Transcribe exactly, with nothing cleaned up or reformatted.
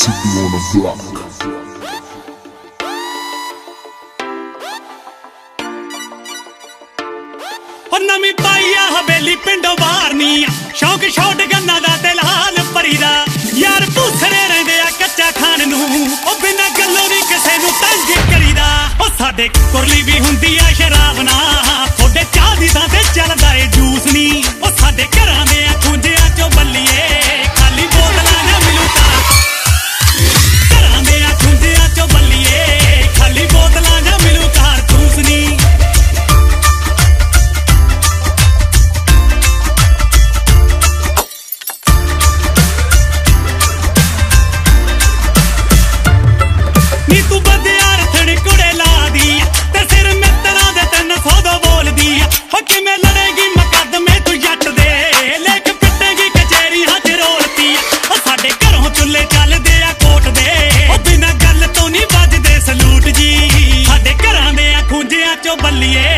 city on the block. नवी पाई आ हवेली पिंडों बाहर नी शौक shot गन्ना दा ते लाल परी दा यार भूसरे रहिंदे आ कच्चा खान नू ओ बिना गल्लों नी किसे नू तंग करीदा ओ साडे कुरली भी हुंदी आ शराब ना थोड़े चाह दी थां ते चलदा ए जूस नी ओ साडे घरां दे आ खुंजियां चो बल्लीए खाली बोतलां ना मिलूता घरां दे आ खुंजियां चो बल्लीए खाली बोतलां ना मिलू कारतूस नी बल्लिए